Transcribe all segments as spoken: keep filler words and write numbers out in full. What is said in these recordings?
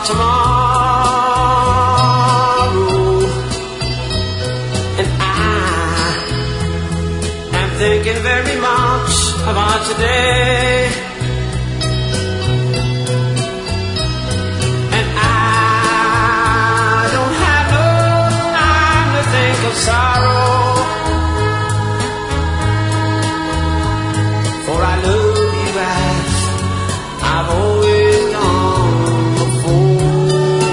tomorrow, and I am thinking very much about today. And I don't have no time to think of sorrow, for I love you as I've always done before.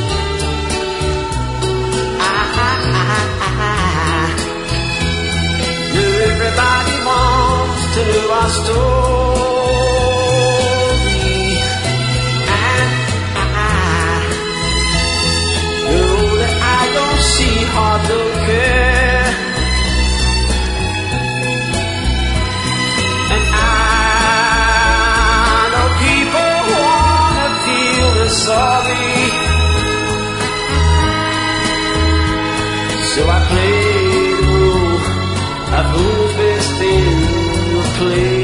I, I, I, I know everybody wants to know our story, and I know that I don't see hard to care, and I know people wanna feel the sorry, so I play the role of who's best in the play.